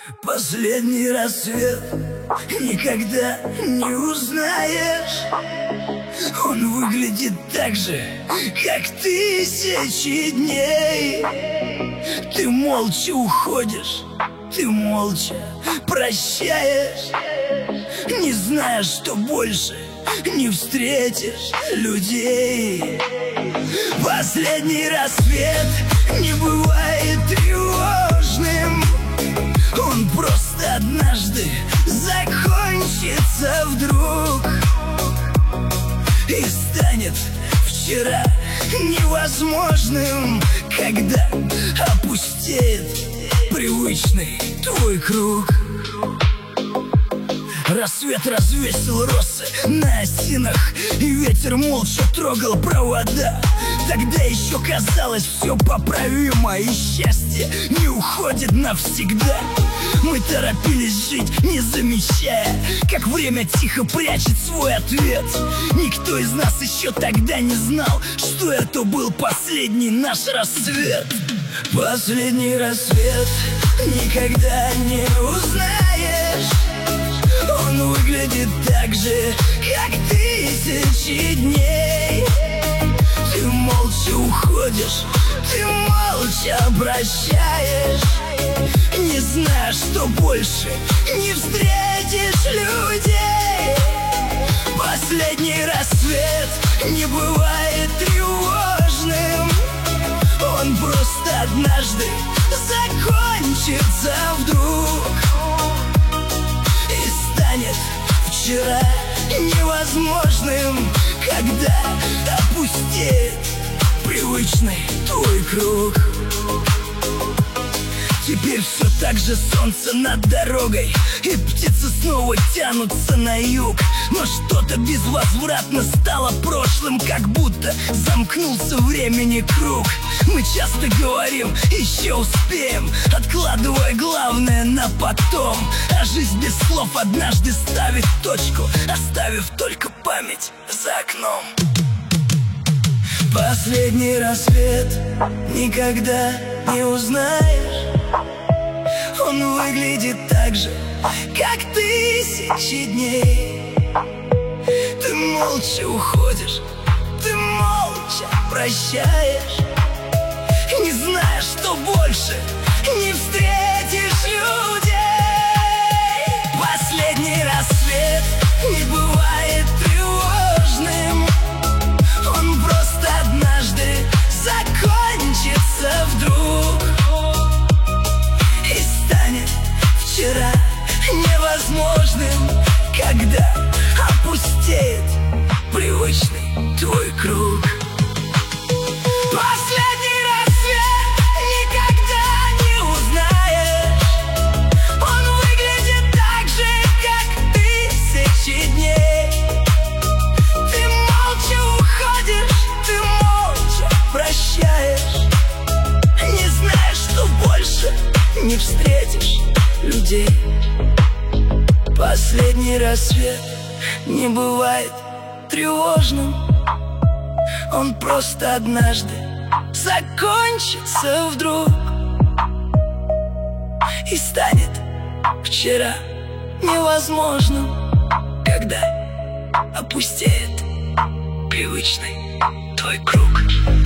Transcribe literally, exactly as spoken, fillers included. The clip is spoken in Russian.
Последний рассвет никогда не узнаешь. Он выглядит так же, как тысячи дней. Ты молча уходишь, ты молча прощаешь, не зная, что больше не встретишь людей. Последний рассвет не бывает тревожным. Он просто однажды закончится вдруг и станет вчера невозможным, когда опустеет привычный твой круг. Рассвет развесил росы на осинах, и ветер молча трогал провода. Тогда еще казалось все поправимо, и счастье не уходит навсегда. Мы торопились жить, не замечая, как время тихо прячет свой ответ. Никто из нас еще тогда не знал, что это был последний наш рассвет. Последний рассвет никогда не узнаешь. Он выглядит так же, как тысячи дней. Ты молча уходишь, ты молча прощаешь, не зная, что больше не встретишь людей. Последний рассвет не бывает тревожным. Он просто однажды закончится вдруг и станет вчера невозможным, когда опустеет привычный твой круг. Теперь все так же солнце над дорогой, и птицы снова тянутся на юг. Но что-то безвозвратно стало прошлым, как будто замкнулся времени круг. Мы часто говорим «еще успеем», откладывая главное на потом. А жизнь без слов однажды ставит точку, оставив только память за окном. Последний рассвет никогда не узнаешь. Он выглядит так же, как тысячи дней. Ты молча уходишь, ты молча прощаешь, не зная, что больше не встретишь людей. Последний рассвет не бывает тревожным. Он просто однажды закончится вдруг и станет вчера невозможным, когда опустеет привычный твой круг. Последний рассвет никогда не узнаешь. Он выглядит так же, как тысячи дней. Ты молча уходишь, ты молча прощаешь, не зная, что больше не встретишь людей. Последний рассвет не бывает тревожным. Он просто однажды закончится вдруг и станет вчера невозможным, когда опустеет привычный твой круг.